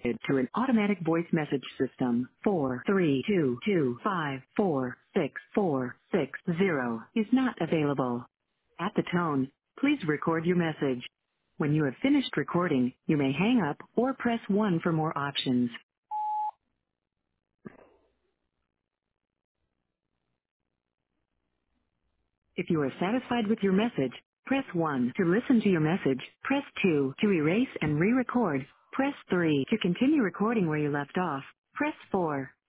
to an automatic voice message system. 43225464660 is not available. At the tone, please record your message. When you have finished recording, you may hang up or press 1 for more options. If you are satisfied with your message, press 1 to listen to your message. Press 2 to erase and re-record. Press 3 to continue recording where you left off. Press 4